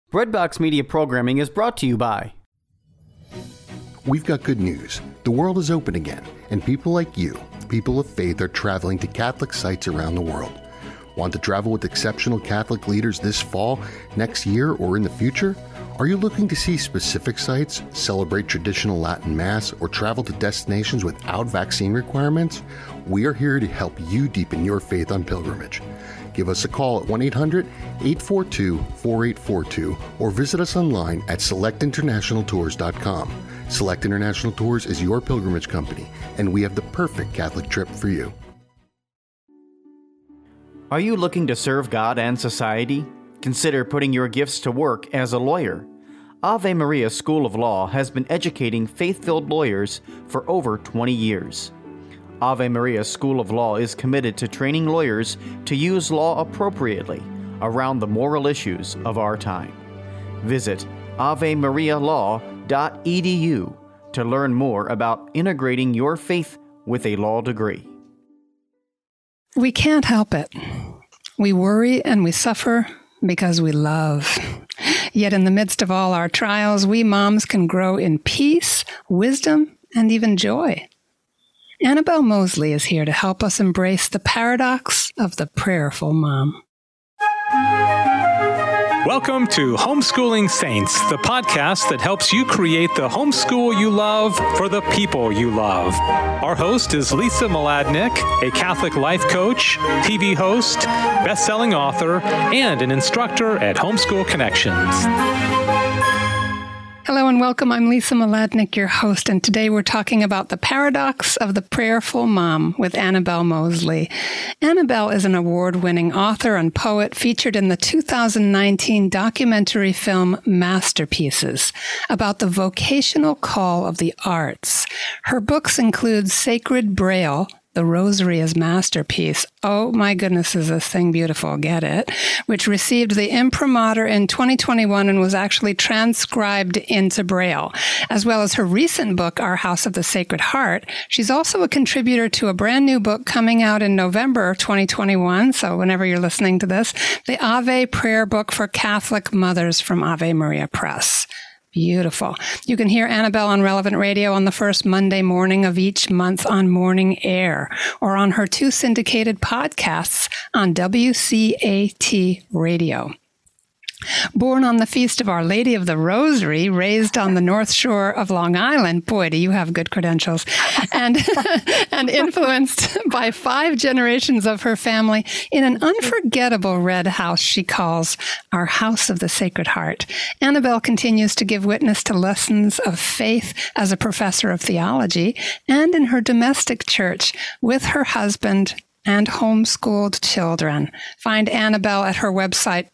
Breadbox Media programming is brought to you by... We've got good news. The world is open again, and people like you, people of faith, are traveling to Catholic sites around the world. Want to travel with exceptional Catholic leaders this fall, next year, or in the future? Are you looking to see specific sites, celebrate traditional Latin Mass, or travel to destinations without vaccine requirements? We are here to help you deepen your faith on pilgrimage. Give us a call at 1-800-842-4842 or visit us online at selectinternationaltours.com. Select International Tours is your pilgrimage company, and we have the perfect Catholic trip for you. Are you looking to serve God and society? Consider putting your gifts to work as a lawyer. Ave Maria School of Law has been educating faith-filled lawyers for over 20 years. Ave Maria School of Law is committed to training lawyers to use law appropriately around the moral issues of our time. Visit avemarialaw.edu to learn more about integrating your faith with a law degree. We can't help it. We worry and we suffer because we love. Yet in the midst of all our trials, we moms can grow in peace, wisdom, and even joy. Annabelle Moseley is here to help us embrace the paradox of the prayerful mom. Welcome to Homeschooling Saints, the podcast that helps you create the homeschool you love for the people you love. Our host is Lisa Mladinich, a Catholic life coach, TV host, best-selling author, and an instructor at Homeschool Connections. Hello and welcome. I'm Lisa Mladinich, your host, and today we're talking about the paradox of the prayerful mom with Annabelle Moseley. Annabelle is an award-winning author and poet featured in the 2019 documentary film Masterpieces about the vocational call of the arts. Her books include Sacred Braille, The Rosary is Masterpiece. Oh my goodness, is this thing beautiful. Get it? Which received the imprimatur in 2021 and was actually transcribed into Braille, as well as her recent book, Our House of the Sacred Heart. She's also a contributor to a brand new book coming out in November 2021. So whenever you're listening to this, the Ave Prayer Book for Catholic Mothers from Ave Maria Press. Beautiful. You can hear Annabelle on Relevant Radio on the first Monday morning of each month on Morning Air, or on her 2 syndicated podcasts on WCAT Radio. Born on the feast of Our Lady of the Rosary, raised on the North Shore of Long Island, boy, do you have good credentials, and influenced by 5 generations of her family in an unforgettable red house she calls Our House of the Sacred Heart. Annabelle continues to give witness to lessons of faith as a professor of theology and in her domestic church with her husband and homeschooled children. Find Annabelle at her website,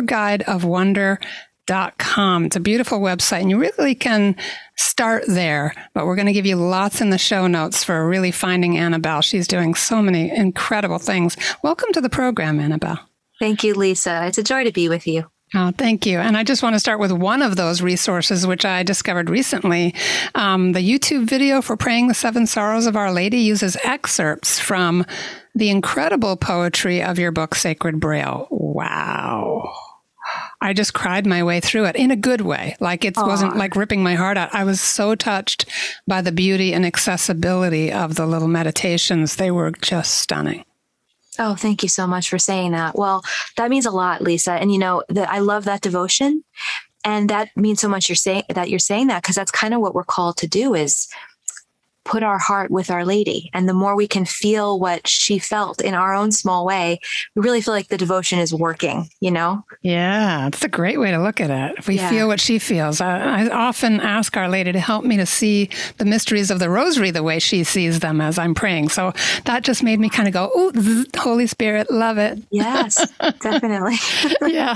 tourguideofwonder.com. It's a beautiful website, and you really can start there, but we're going to give you lots in the show notes for really finding Annabelle. She's doing so many incredible things. Welcome to the program, Annabelle. Thank you, Lisa. It's a joy to be with you. Oh, thank you. And I just want to start with one of those resources, which I discovered recently. The YouTube video for Praying the 7 Sorrows of Our Lady uses excerpts from the incredible poetry of your book, Sacred Braille. Wow. I just cried my way through it in a good way. Like it wasn't like ripping my heart out. I was so touched by the beauty and accessibility of the little meditations. They were just stunning. Oh, thank you so much for saying that. Well, that means a lot, Lisa. And I love that devotion, and that means so much you're saying that because that's kind of what we're called to do, is put our heart with Our Lady. And the more we can feel what she felt in our own small way, we really feel like the devotion is working, Yeah, it's a great way to look at it. If we feel what she feels. I often ask Our Lady to help me to see the mysteries of the Rosary the way she sees them as I'm praying. So that just made me kind of go, ooh, Holy Spirit, love it. Yes, definitely. Yeah.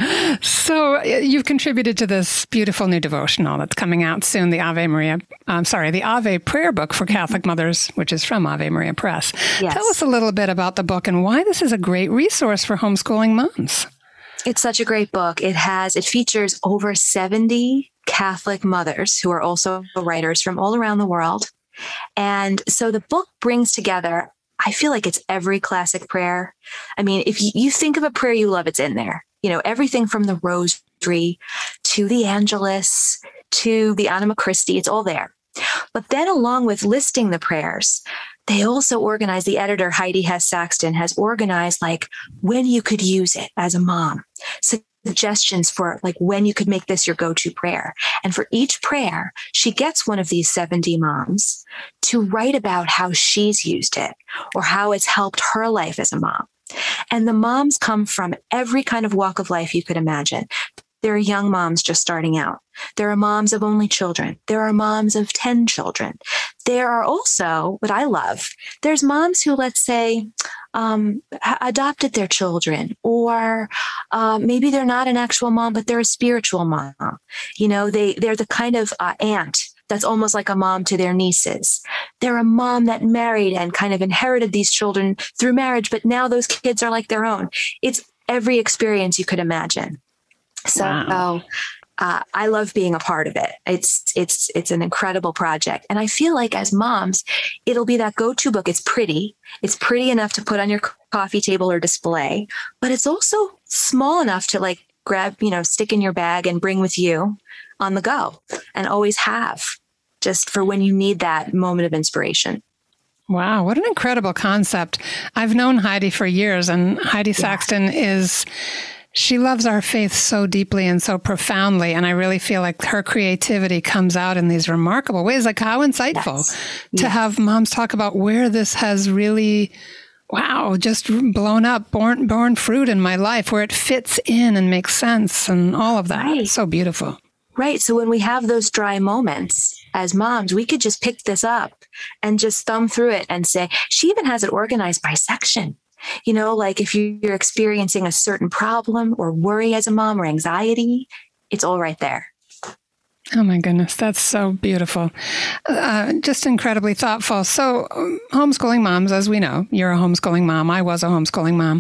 So you've contributed to this beautiful new devotional that's coming out soon, the the Ave Prayer Book for Catholic Mothers, which is from Ave Maria Press. Yes. Tell us a little bit about the book and why this is a great resource for homeschooling moms. It's such a great book. It features over 70 Catholic mothers who are also writers from all around the world. And so the book brings together, I feel like it's every classic prayer. I mean, if you think of a prayer you love, it's in there. Everything from the Rosary Rosary to the Angelus to the Anima Christi. It's all there. But then along with listing the prayers, they also organize, the editor, Heidi Hess Saxton, has organized like when you could use it as a mom, suggestions for like when you could make this your go-to prayer. And for each prayer, she gets one of these 70 moms to write about how she's used it or how it's helped her life as a mom. And the moms come from every kind of walk of life you could imagine. There are young moms just starting out. There are moms of only children. There are moms of 10 children. There are also, what I love, there's moms who, let's say, adopted their children, or maybe they're not an actual mom, but they're a spiritual mom. You know, they're the kind of aunt that's almost like a mom to their nieces. They're a mom that married and kind of inherited these children through marriage, but now those kids are like their own. It's every experience you could imagine. So wow. I love being a part of it. It's an incredible project. And I feel like as moms, it'll be that go-to book. It's pretty enough to put on your coffee table or display, but it's also small enough to like grab, stick in your bag and bring with you on the go and always have, just for when you need that moment of inspiration. Wow, what an incredible concept. I've known Heidi for years, and Heidi Saxton she loves our faith so deeply and so profoundly. And I really feel like her creativity comes out in these remarkable ways. Like how insightful to have moms talk about where this has really, just blown up, born fruit in my life, where it fits in and makes sense and all of that. Right. It's so beautiful. Right. So when we have those dry moments as moms, we could just pick this up and just thumb through it and say, she even has it organized by section. Like if you're experiencing a certain problem or worry as a mom or anxiety, it's all right there. Oh my goodness, that's so beautiful. Just incredibly thoughtful. So homeschooling moms, as we know, you're a homeschooling mom, I was a homeschooling mom,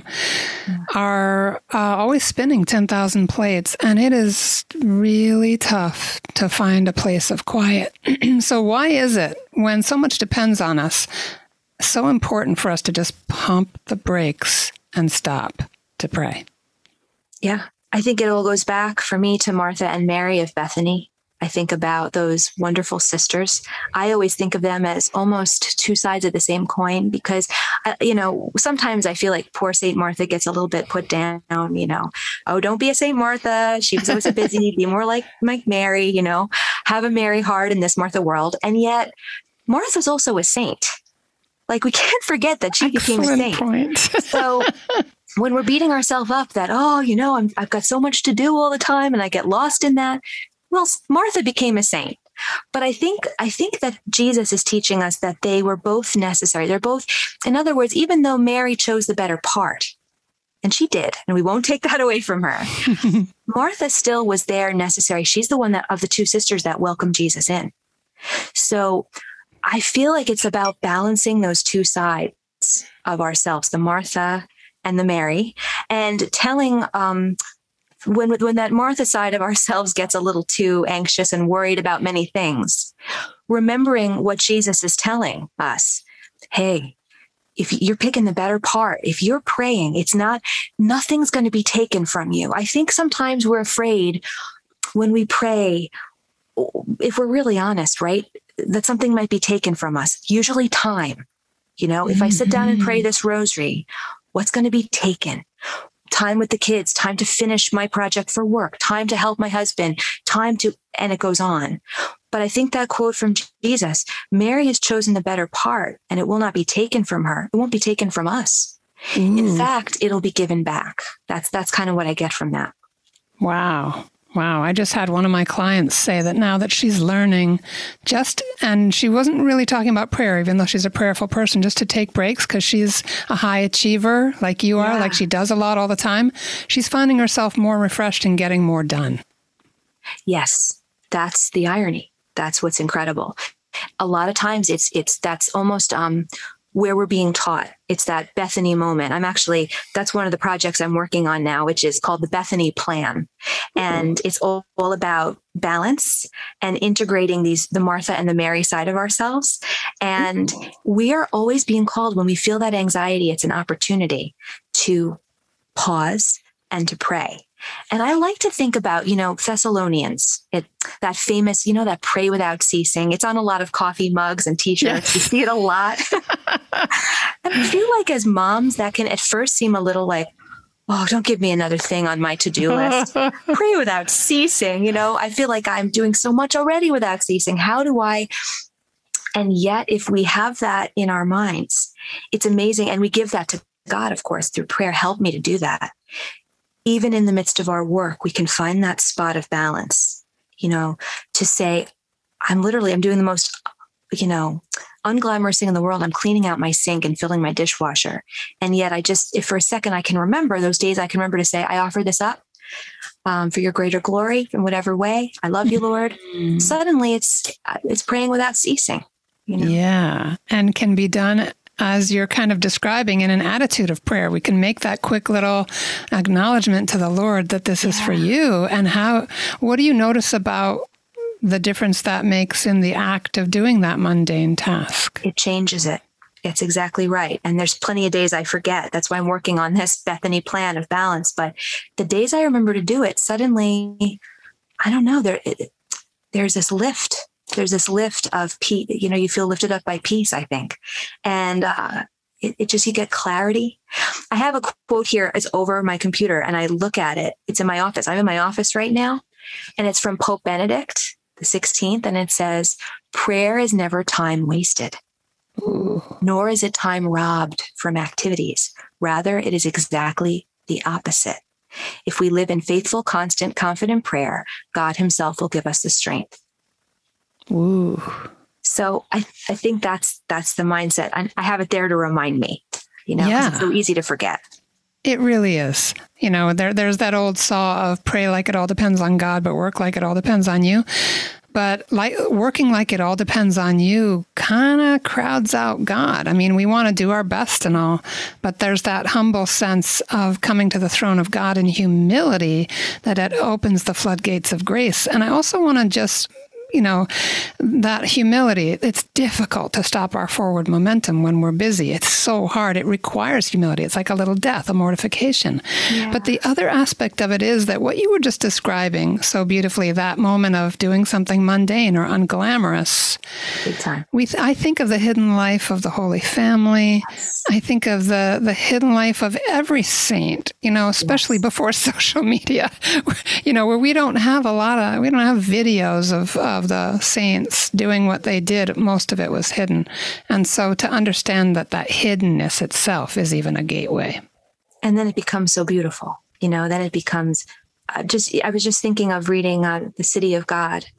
are always spinning 10,000 plates. And it is really tough to find a place of quiet. So why is it, when so much depends on us, so important for us to just pump the brakes and stop to pray? Yeah, I think it all goes back for me to Martha and Mary of Bethany. I think about those wonderful sisters. I always think of them as almost two sides of the same coin because, sometimes I feel like poor Saint Martha gets a little bit put down, oh, don't be a Saint Martha. She was always so busy. Be more like Mary, have a Mary heart in this Martha world. And yet Martha's also a saint. Like we can't forget that she became a saint. Point. So when we're beating ourselves up that, I've got so much to do all the time and I get lost in that. Well, Martha became a saint. But I think that Jesus is teaching us that they were both necessary. They're both, in other words, even though Mary chose the better part, and she did, and we won't take that away from her, Martha still was there necessary. She's the one of the two sisters that welcomed Jesus in. So I feel like it's about balancing those two sides of ourselves, the Martha and the Mary, and telling, when that Martha side of ourselves gets a little too anxious and worried about many things, remembering what Jesus is telling us. Hey, if you're picking the better part, if you're praying, nothing's going to be taken from you. I think sometimes we're afraid when we pray, if we're really honest, right, that something might be taken from us, usually time. If I sit down and pray this rosary, what's going to be taken? Time with the kids, time to finish my project for work, time to help my husband, and it goes on. But I think that quote from Jesus, Mary has chosen the better part and it will not be taken from her. It won't be taken from us. In fact, it'll be given back. That's kind of what I get from that. Wow. I just had one of my clients say that now that she's learning and she wasn't really talking about prayer, even though she's a prayerful person, just to take breaks because she's a high achiever like you are, like she does a lot all the time. She's finding herself more refreshed and getting more done. Yes, that's the irony. That's what's incredible. A lot of times that's almost where we're being taught. It's that Bethany moment. That's one of the projects I'm working on now, which is called the Bethany Plan. And it's all about balance and integrating the Martha and the Mary side of ourselves. And we are always being called, when we feel that anxiety, it's an opportunity to pause and to pray. And I like to think about, Thessalonians, that famous, that pray without ceasing. It's on a lot of coffee mugs and t-shirts. Yes. You see it a lot. And I feel like as moms, that can at first seem a little like, oh, don't give me another thing on my to-do list. Pray without ceasing. I feel like I'm doing so much already without ceasing. How do I? And yet, if we have that in our minds, it's amazing. And we give that to God, of course, through prayer. Help me to do that. Even in the midst of our work, we can find that spot of balance, to say, I'm doing the most, unglamorous thing in the world. I'm cleaning out my sink and filling my dishwasher. And yet if for a second I can remember those days, I can remember to say, I offer this up for your greater glory in whatever way. I love you, Lord. Suddenly it's praying without ceasing. Yeah. And can be done as you're kind of describing in an attitude of prayer. We can make that quick little acknowledgement to the Lord that this is for you. And what do you notice about the difference that makes in the act of doing that mundane task? It changes it. It's exactly right. And there's plenty of days I forget. That's why I'm working on this Bethany plan of balance. But the days I remember to do it, suddenly, I don't know, there's this lift. There's this lift of peace. You feel lifted up by peace, I think. And it just, you get clarity. I have a quote here. It's over my computer and I look at it. It's in my office. I'm in my office right now. And it's from Pope Benedict the 16th. And it says, prayer is never time wasted, nor is it time robbed from activities. Rather, it is exactly the opposite. If we live in faithful, constant, confident prayer, God himself will give us the strength. Ooh. So I think that's the mindset. I have it there to remind me, 'cause it's so easy to forget. It really is. There's that old saw of pray like it all depends on God, but work like it all depends on you. But working like it all depends on you kind of crowds out God. I mean, we want to do our best and all, but there's that humble sense of coming to the throne of God in humility that it opens the floodgates of grace. And I also want to just that humility, it's difficult to stop our forward momentum when we're busy. It's so hard. It requires humility. It's like a little death, a mortification. Yeah. But the other aspect of it is that what you were just describing so beautifully, that moment of doing something mundane or unglamorous. Big time. I think of the hidden life of the Holy Family. Yes. I think of the hidden life of every saint, especially before social media, where we don't have videos of the saints doing what they did. Most of it was hidden. And so to understand that hiddenness itself is even a gateway. And then it becomes so beautiful, then it becomes I was just thinking of reading The City of God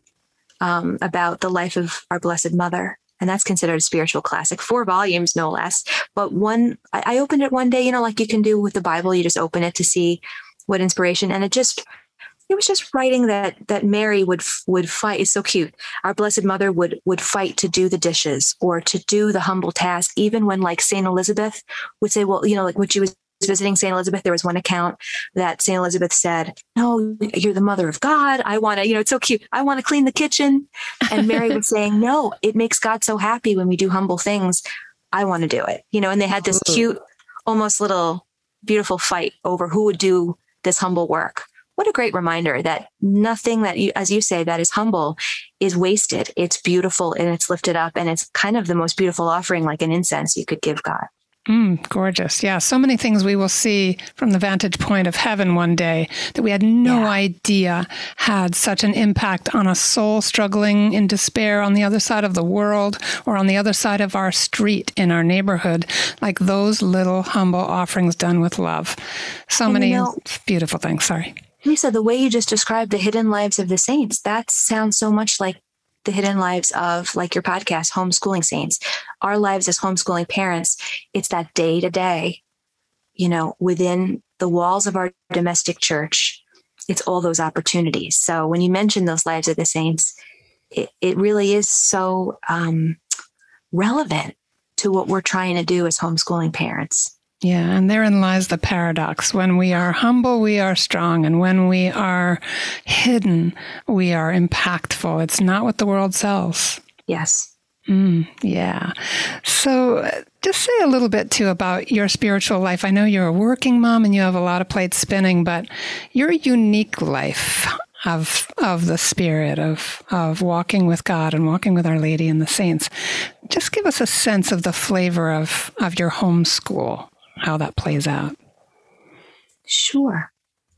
about the life of our Blessed Mother. And that's considered a spiritual classic, 4 volumes, no less. But I opened it one day, like you can do with the Bible, you just open it to see what inspiration. And it was just writing that Mary would fight. It's so cute. Our Blessed Mother would fight to do the dishes or to do the humble task, even when like St. Elizabeth would say, well, like when she was visiting St. Elizabeth, there was one account that St. Elizabeth said, no, you're the mother of God. I want to, it's so cute. I want to clean the kitchen. And Mary was saying, no, it makes God so happy when we do humble things. I want to do it, and they had this cute, almost little beautiful fight over who would do this humble work. What a great reminder that nothing that as you say, that is humble is wasted. It's beautiful and it's lifted up, and it's kind of the most beautiful offering, like an incense you could give God. Gorgeous. Yeah. So many things we will see from the vantage point of heaven one day that we had no idea had such an impact on a soul struggling in despair on the other side of the world or on the other side of our street in our neighborhood, like those little humble offerings done with love. So many beautiful things. Sorry. Lisa, the way you just described the hidden lives of the saints, that sounds so much like the hidden lives of, like your podcast, Homeschooling Saints. Our lives as homeschooling parents, it's that day to day, within the walls of our domestic church. It's all those opportunities. So when you mention those lives of the saints, it really is so relevant to what we're trying to do as homeschooling parents. Yeah, and therein lies the paradox. When we are humble, we are strong. And when we are hidden, we are impactful. It's not what the world sells. Yes. Yeah. So just say a little bit too about your spiritual life. I know you're a working mom and you have a lot of plates spinning, but your unique life of the spirit of walking with God and walking with Our Lady and the saints. Just give us a sense of the flavor of your homeschool, how that plays out. Sure.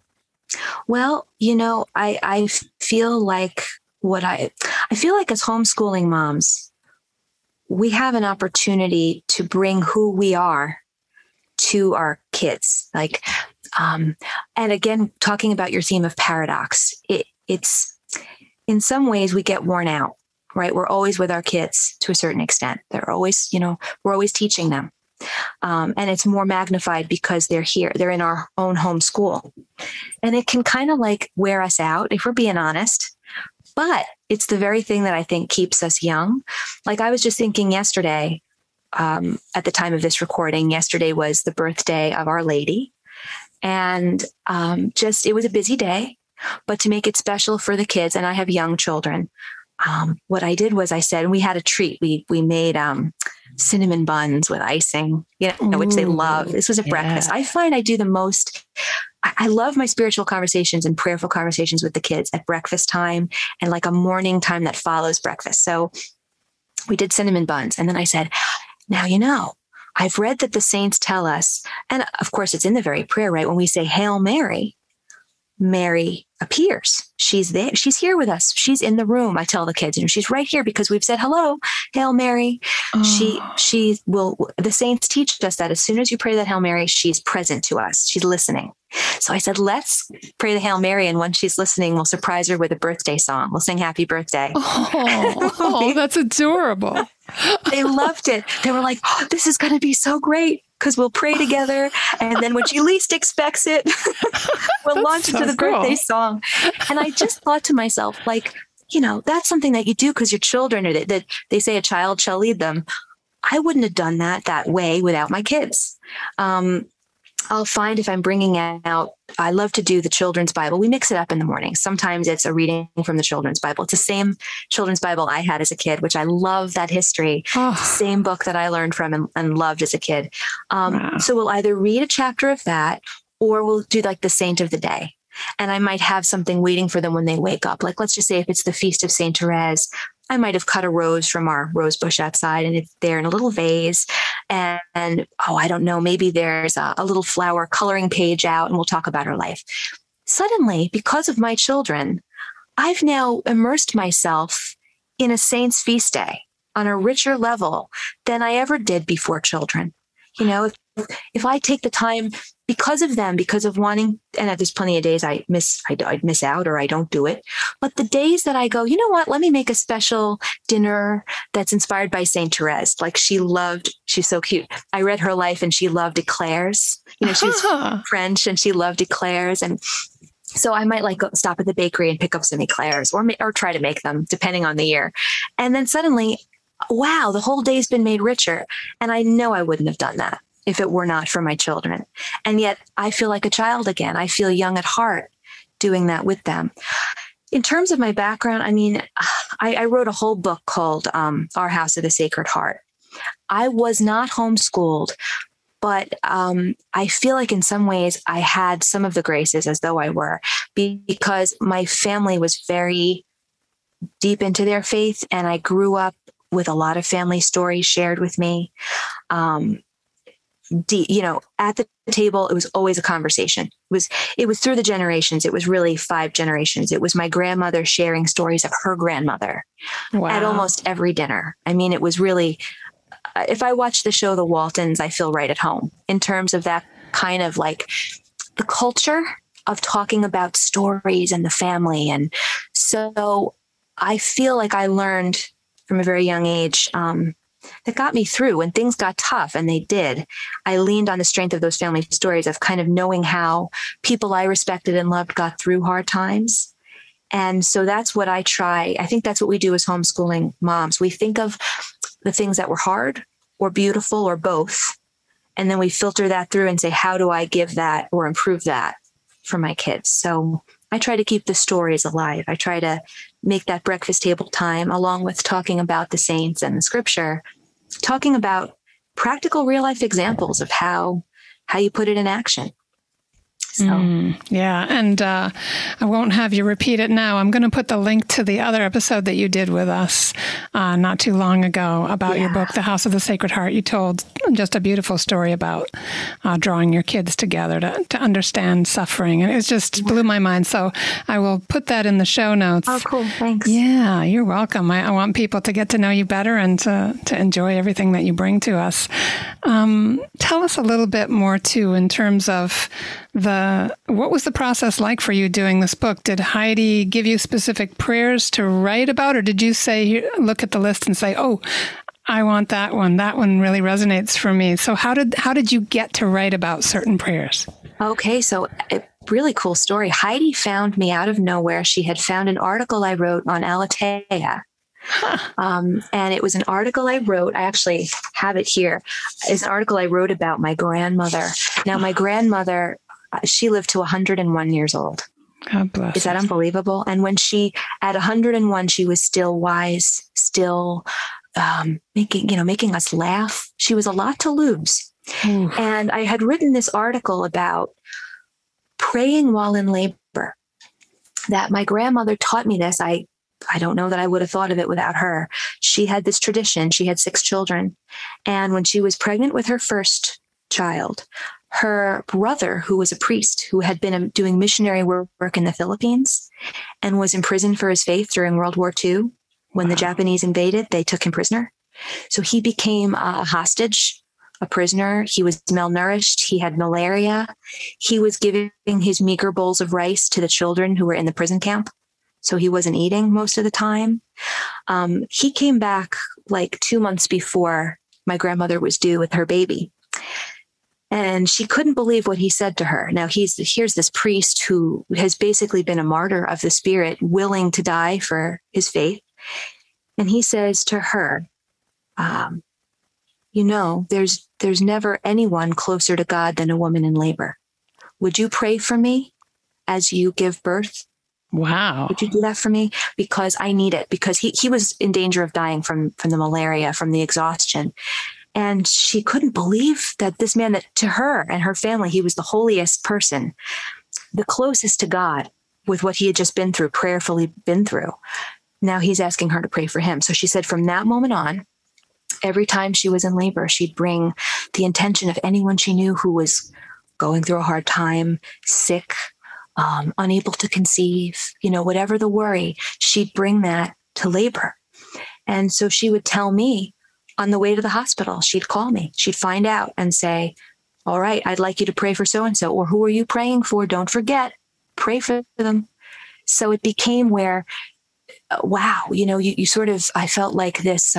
Well, I feel like I feel like as homeschooling moms, we have an opportunity to bring who we are to our kids. And again, talking about your theme of paradox, it's in some ways we get worn out, right? We're always with our kids to a certain extent. They're always, we're always teaching them. And it's more magnified because they're here. They're in our own home school. And it can kind of wear us out if we're being honest. But it's the very thing that I think keeps us young. I was just thinking yesterday, at the time of this recording, yesterday was the birthday of Our Lady. And it was a busy day, but to make it special for the kids, and I have young children, what I did was I said, we had a treat. We made cinnamon buns with icing, which they love. This was a breakfast. I find I do the most. I love my spiritual conversations and prayerful conversations with the kids at breakfast time and a morning time that follows breakfast. So we did cinnamon buns. And then I said, now, I've read that the saints tell us, and of course it's in the very prayer, right? When we say Hail Mary, Mary appears. She's there. She's here with us. She's in the room. I tell the kids, she's right here because we've said, hello, Hail Mary. Oh. She will, the saints teach us that as soon as you pray that Hail Mary, she's present to us. She's listening. So I said, let's pray the Hail Mary. And when she's listening, we'll surprise her with a birthday song. We'll sing happy birthday. Oh, that's adorable. They loved it. They were like, oh, this is going to be so great because we'll pray together. And then when she least expects it, we'll launch into the birthday song. And I just thought to myself, that's something that you do because your children, or that they say a child shall lead them. I wouldn't have done that way without my kids. I'll find if I'm bringing out, I love to do the children's Bible. We mix it up in the morning. Sometimes it's a reading from the children's Bible. It's the same children's Bible I had as a kid, which I love that history. Oh. Same book that I learned from and loved as a kid. Wow. So we'll either read a chapter of that or we'll do the saint of the day. And I might have something waiting for them when they wake up. Let's just say if it's the Feast of Saint Therese, I might have cut a rose from our rose bush outside and it's there in a little vase. And I don't know, maybe there's a little flower coloring page out and we'll talk about her life. Suddenly, because of my children, I've now immersed myself in a saint's feast day on a richer level than I ever did before children. If I take the time because of them, because of wanting, and there's plenty of days I'd miss out or I don't do it. But the days that I go, you know what, let me make a special dinner that's inspired by Saint Therese. She's so cute. I read her life and she loved eclairs. She's French and she loved eclairs. And so I might go stop at the bakery and pick up some eclairs or try to make them depending on the year. And then suddenly, wow, the whole day's been made richer. And I know I wouldn't have done that if it were not for my children. And yet I feel like a child again. I feel young at heart doing that with them. In terms of my background, I wrote a whole book called Our House of the Sacred Heart. I was not homeschooled, but I feel like in some ways I had some of the graces as though I were, because my family was very deep into their faith and I grew up with a lot of family stories shared with me. At the table, it was always a conversation. It was through the generations. It was really 5 generations. It was my grandmother sharing stories of her grandmother at almost every dinner. It was really, if I watch the show The Waltons, I feel right at home in terms of that kind of the culture of talking about stories and the family. And so I feel like I learned from a very young age, that got me through when things got tough, and they did. I leaned on the strength of those family stories of kind of knowing how people I respected and loved got through hard times. And so that's what I try. I think that's what we do as homeschooling moms. We think of the things that were hard or beautiful or both, and then we filter that through and say, how do I give that or improve that for my kids? So I try to keep the stories alive. I try to make that breakfast table time, along with talking about the saints and the scripture, talking about practical real life examples of how you put it in action. So. Yeah. And I won't have you repeat it now. I'm going to put the link to the other episode that you did with us not too long ago about your book, The House of the Sacred Heart. You told just a beautiful story about drawing your kids together to understand suffering. And it just blew my mind. So I will put that in the show notes. Oh, cool. Thanks. Yeah, you're welcome. I want people to get to know you better and to enjoy everything that you bring to us. Tell us a little bit more, too, in terms of what was the process like for you doing this book? Did Heidi give you specific prayers to write about, or did you say, look at the list and say, oh, I want that one. That one really resonates for me. So how did you get to write about certain prayers? Okay, so a really cool story. Heidi found me out of nowhere. She had found an article I wrote on Aletheia. And it was an article I wrote. I actually have it here. It's an article I wrote about my grandmother. Now, my grandmother, she lived to 101 years old. God bless. Is that unbelievable? And when at 101, she was still wise, still making us laugh. She was a lot to lose. Ooh. And I had written this article about praying while in labor. That my grandmother taught me this. I don't know that I would have thought of it without her. She had this tradition. She had 6 children. And when she was pregnant with her first child, her brother, who was a priest, who had been doing missionary work in the Philippines and was imprisoned for his faith during World War II, when the Japanese invaded, they took him prisoner. So he became a hostage, a prisoner. He was malnourished. He had malaria. He was giving his meager bowls of rice to the children who were in the prison camp. So he wasn't eating most of the time. He came back like 2 months before my grandmother was due with her baby. And she couldn't believe what he said to her. Now, here's this priest who has basically been a martyr of the spirit, willing to die for his faith. And he says to her, there's never anyone closer to God than a woman in labor. Would you pray for me as you give birth? Wow. Would you do that for me? Because I need it. Because he was in danger of dying from the malaria, from the exhaustion. And she couldn't believe that this man, that to her and her family, he was the holiest person, the closest to God with what he had just been through, prayerfully been through. Now he's asking her to pray for him. So she said from that moment on, every time she was in labor, she'd bring the intention of anyone she knew who was going through a hard time, sick, unable to conceive, whatever the worry, she'd bring that to labor. And so she would tell me on the way to the hospital, she'd call me, she'd find out and say, all right, I'd like you to pray for so-and-so, or who are you praying for? Don't forget, pray for them. So it became where, wow, you sort of, I felt like this,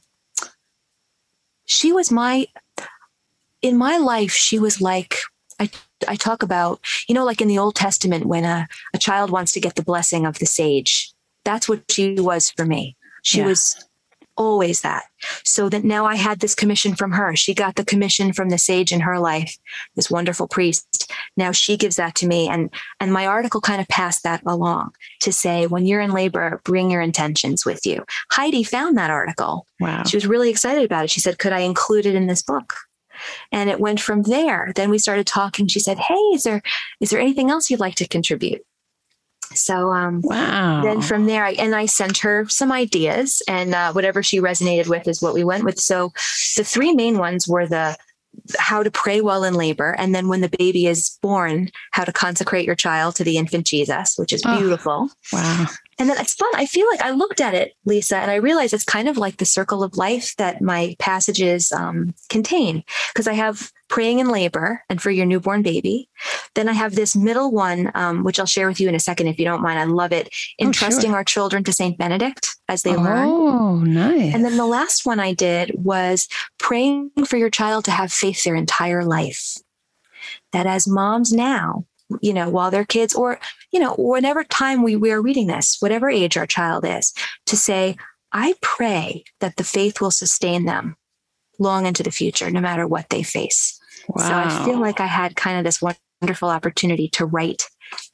she was in my life, she was like, I talk about, like in the Old Testament, when a child wants to get the blessing of the sage, that's what she was for me. She was always that. So that now I had this commission from her. She got the commission from the sage in her life, this wonderful priest. Now she gives that to me. And my article kind of passed that along to say, when you're in labor, bring your intentions with you. Heidi found that article. Wow. She was really excited about it. She said, could I include it in this book? And it went from there. Then we started talking. She said, hey, is there anything else you'd like to contribute? So wow. Then from there, I sent her some ideas, and whatever she resonated with is what we went with. So the 3 main ones were how to pray while in labor. And then when the baby is born, how to consecrate your child to the infant Jesus, which is beautiful. Wow. And then it's fun. I feel like I looked at it, Lisa, and I realized it's kind of like the circle of life that my passages contain, because I have praying in labor and for your newborn baby. Then I have this middle one, which I'll share with you in a second, if you don't mind. I love it. Entrusting our children to Saint Benedict as they learn. Oh, nice. And then the last one I did was praying for your child to have faith their entire life. That as moms now, while their kids, or, whenever time we are reading this, whatever age our child is, to say, I pray that the faith will sustain them long into the future, no matter what they face. Wow. So I feel like I had kind of this wonderful opportunity to write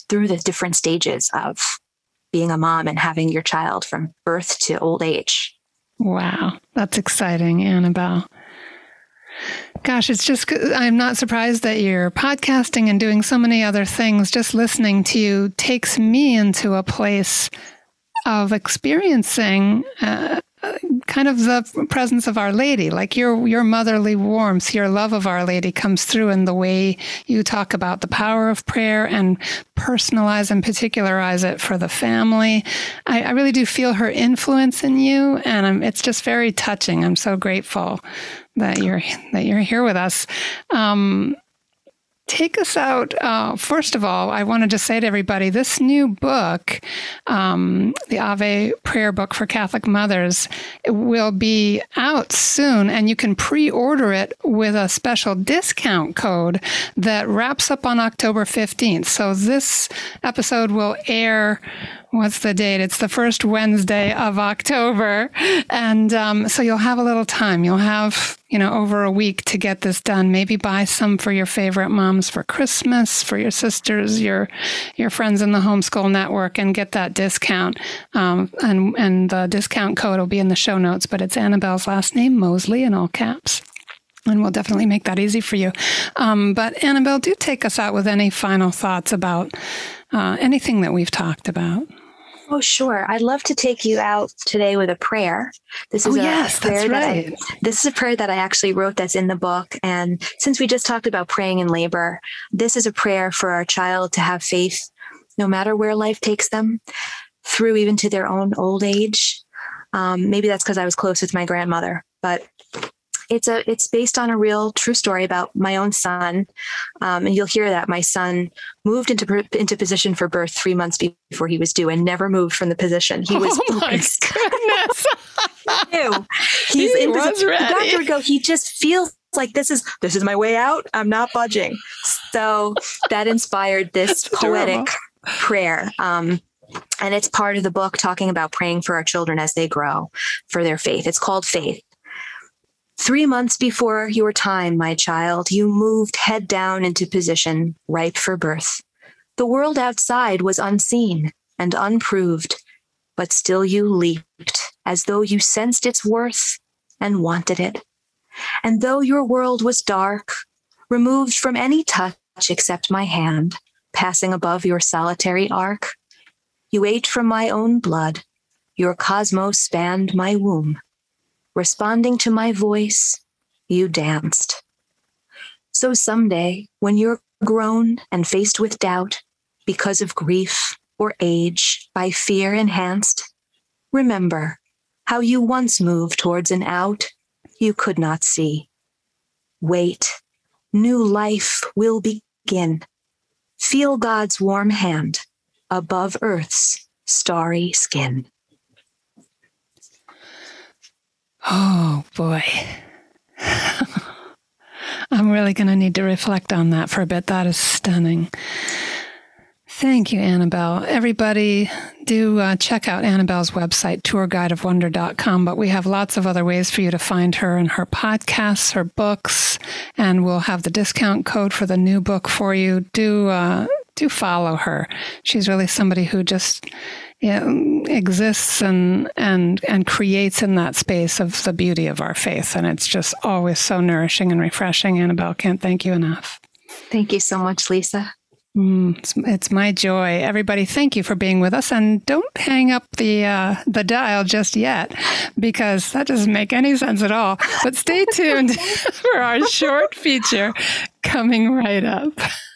through the different stages of being a mom and having your child from birth to old age. Wow, that's exciting, Annabelle. Gosh, I'm not surprised that you're podcasting and doing so many other things. Just listening to you takes me into a place of experiencing kind of the presence of Our Lady. Like your motherly warmth, your love of Our Lady comes through in the way you talk about the power of prayer and personalize and particularize it for the family. I really do feel her influence in you, and it's just very touching. I'm so grateful that you're here with us. Take us out. First of all, I want to just say to everybody, this new book, the Ave Prayer Book for Catholic Mothers, it will be out soon, and you can pre-order it with a special discount code that wraps up on October 15th. So this episode will air, what's the date? It's the first Wednesday of October. And so you'll have a little time. You'll have, over a week to get this done. Maybe buy some for your favorite moms for Christmas, for your sisters, your friends in the Homeschool Network, and get that discount. And the discount code will be in the show notes, but it's Annabelle's last name, Mosley, in all caps. And we'll definitely make that easy for you. But Annabelle, do take us out with any final thoughts about anything that we've talked about. Oh, sure. I'd love to take you out today with a prayer. This is prayer that I actually wrote that's in the book. And since we just talked about praying in labor, this is a prayer for our child to have faith no matter where life takes them, through even to their own old age. Maybe that's because I was close with my grandmother, but it's based on a real true story about my own son. And you'll hear that my son moved into position for birth 3 months before he was due and never moved from the position. He was goodness. He's he in was position. ready. The doctor would go, he just feels like this is my way out. I'm not budging. So that inspired this poetic prayer. And it's part of the book talking about praying for our children as they grow for their faith. It's called Faith. 3 months before your time, my child, you moved head down into position, ripe for birth. The world outside was unseen and unproved, but still you leaped as though you sensed its worth and wanted it. And though your world was dark, removed from any touch except my hand, passing above your solitary ark, you ate from my own blood. Your cosmos spanned my womb. Responding to my voice, you danced. So someday, when you're grown and faced with doubt because of grief or age by fear enhanced, remember how you once moved towards an out you could not see. Wait, new life will begin. Feel God's warm hand above Earth's starry skin. Oh, boy. I'm really going to need to reflect on that for a bit. That is stunning. Thank you, Annabelle. Everybody, do check out Annabelle's website, tourguideofwonder.com, but we have lots of other ways for you to find her and her podcasts, her books, and we'll have the discount code for the new book for you. Do follow her. She's really somebody who just exists and creates in that space of the beauty of our faith. And it's just always so nourishing and refreshing. Annabelle, can't thank you enough. Thank you so much, Lisa. It's my joy. Everybody, thank you for being with us. And don't hang up the dial just yet, because that doesn't make any sense at all. But stay tuned for our short feature coming right up.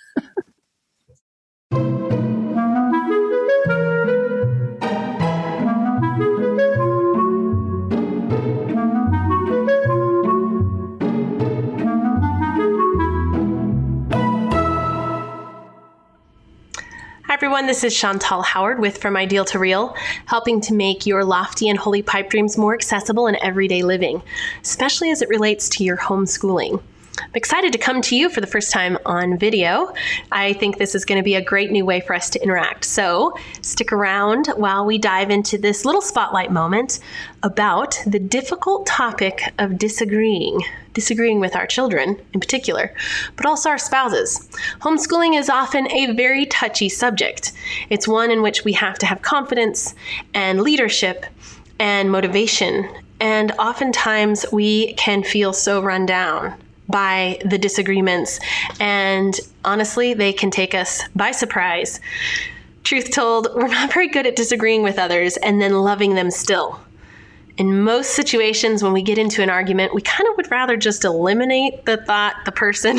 Hi everyone, this is Chantal Howard with From Ideal to Real, helping to make your lofty and holy pipe dreams more accessible in everyday living, especially as it relates to your homeschooling. I'm excited to come to you for the first time on video. I think this is going to be a great new way for us to interact. So stick around while we dive into this little spotlight moment about the difficult topic of disagreeing with our children in particular, but also our spouses. Homeschooling is often a very touchy subject. It's one in which we have to have confidence and leadership and motivation. And oftentimes we can feel so run down by the disagreements. And honestly, they can take us by surprise. Truth told, we're not very good at disagreeing with others and then loving them still. In most situations, when we get into an argument, we kind of would rather just eliminate the thought, the person,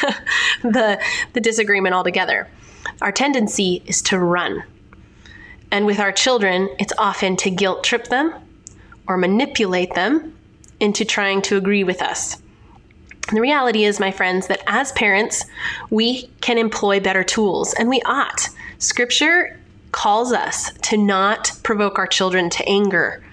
the disagreement altogether. Our tendency is to run. And with our children, it's often to guilt trip them or manipulate them into trying to agree with us. And the reality is, my friends, that as parents, we can employ better tools, and we ought. Scripture calls us to not provoke our children to anger.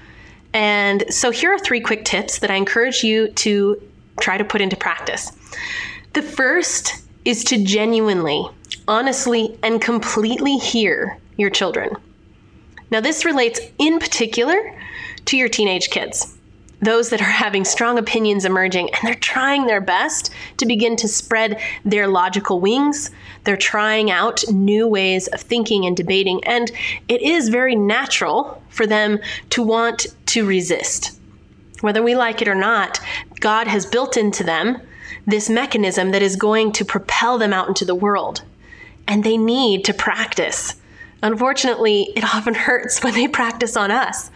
And so here are 3 quick tips that I encourage you to try to put into practice. The first is to genuinely, honestly, and completely hear your children. Now, this relates in particular to your teenage kids. Those that are having strong opinions emerging, and they're trying their best to begin to spread their logical wings. They're trying out new ways of thinking and debating, and it is very natural for them to want to resist. Whether we like it or not, God has built into them this mechanism that is going to propel them out into the world, and they need to practice. Unfortunately, it often hurts when they practice on us.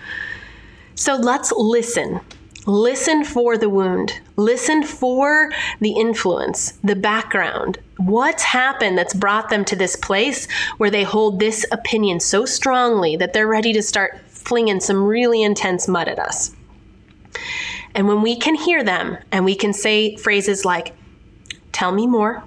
So let's listen. Listen for the wound. Listen for the influence, the background. What's happened that's brought them to this place where they hold this opinion so strongly that they're ready to start flinging some really intense mud at us. And when we can hear them and we can say phrases like, "Tell me more.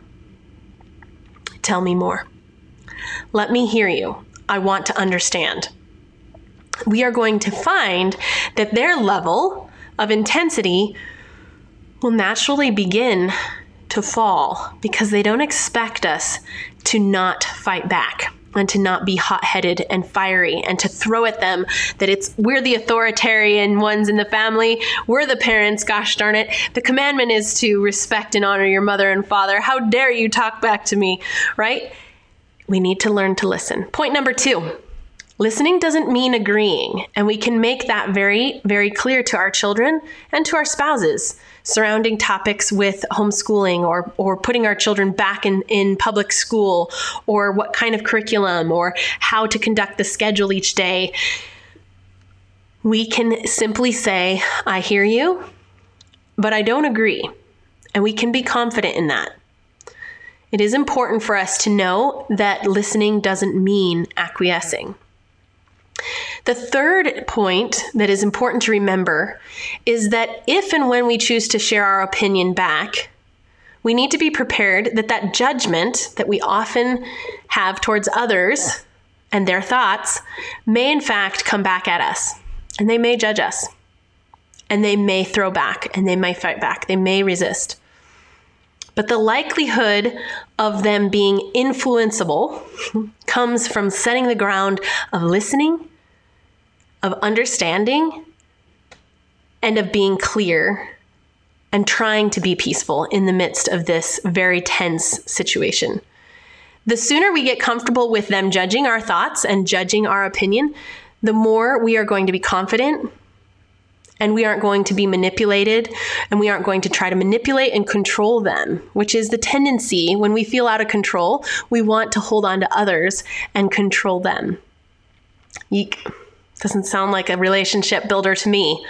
Tell me more. Let me hear you. I want to understand." We are going to find that their level of intensity will naturally begin to fall because they don't expect us to not fight back and to not be hot-headed and fiery and to throw at them that we're the authoritarian ones in the family. We're the parents, gosh darn it. The commandment is to respect and honor your mother and father. How dare you talk back to me, right? We need to learn to listen. Point number 2. Listening doesn't mean agreeing, and we can make that very, very clear to our children and to our spouses surrounding topics with homeschooling or putting our children back in public school, or what kind of curriculum, or how to conduct the schedule each day. We can simply say, "I hear you, but I don't agree," and we can be confident in that. It is important for us to know that listening doesn't mean acquiescing. The third point that is important to remember is that if and when we choose to share our opinion back, we need to be prepared that judgment that we often have towards others and their thoughts may in fact come back at us, and they may judge us, and they may throw back, and they may fight back, they may resist. But the likelihood of them being influenceable comes from setting the ground of listening, of understanding, and of being clear and trying to be peaceful in the midst of this very tense situation. The sooner we get comfortable with them judging our thoughts and judging our opinion, the more we are going to be confident, and we aren't going to be manipulated, and we aren't going to try to manipulate and control them, which is the tendency when we feel out of control. We want to hold on to others and control them. Yeek. Doesn't sound like a relationship builder to me.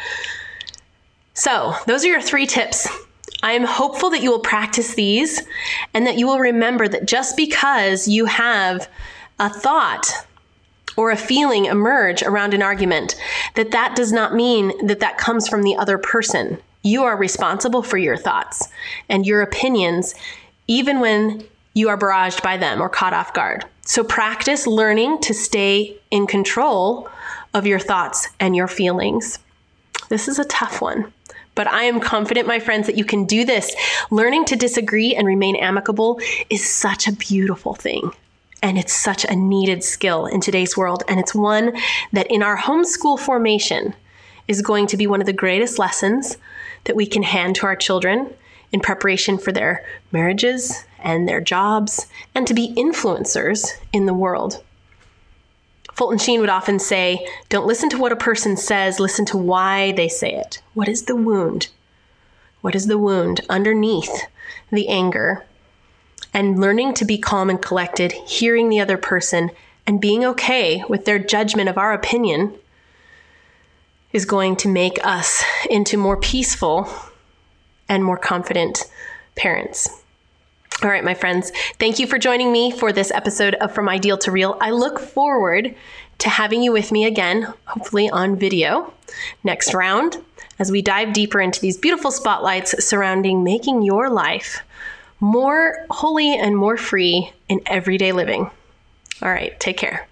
So those are your 3 tips. I am hopeful that you will practice these and that you will remember that just because you have a thought or a feeling emerge around an argument, that does not mean that comes from the other person. You are responsible for your thoughts and your opinions, even when you are barraged by them or caught off guard. So practice learning to stay in control of your thoughts and your feelings. This is a tough one, But I am confident, my friends, that you can do this. Learning to disagree and remain amicable is such a beautiful thing. And it's such a needed skill in today's world. And it's one that in our homeschool formation is going to be one of the greatest lessons that we can hand to our children in preparation for their marriages and their jobs and to be influencers in the world. Fulton Sheen would often say, don't listen to what a person says, listen to why they say it. What is the wound? What is the wound underneath the anger? And learning to be calm and collected, hearing the other person, and being okay with their judgment of our opinion is going to make us into more peaceful and more confident parents. All right, my friends, thank you for joining me for this episode of From Ideal to Real. I look forward to having you with me again, hopefully on video, next round, as we dive deeper into these beautiful spotlights surrounding making your life more holy and more free in everyday living. All right, take care.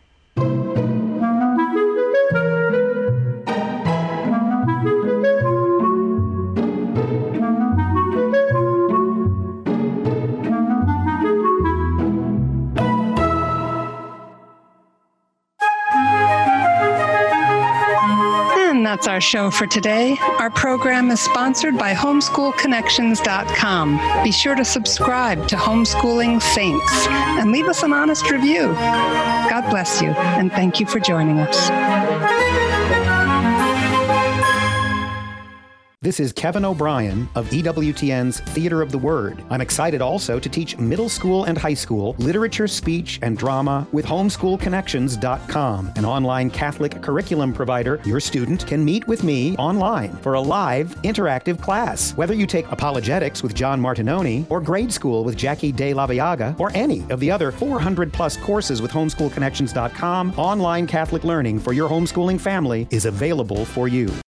That's our show for today. Our program is sponsored by homeschoolconnections.com. Be sure to subscribe to Homeschooling Saints and leave us an honest review. God bless you, and thank you for joining us. This is Kevin O'Brien of EWTN's Theater of the Word. I'm excited also to teach middle school and high school literature, speech, and drama with homeschoolconnections.com, an online Catholic curriculum provider. Your student can meet with me online for a live, interactive class. Whether you take apologetics with John Martinoni, or grade school with Jackie De La Viaga, or any of the other 400-plus courses with homeschoolconnections.com, online Catholic learning for your homeschooling family is available for you.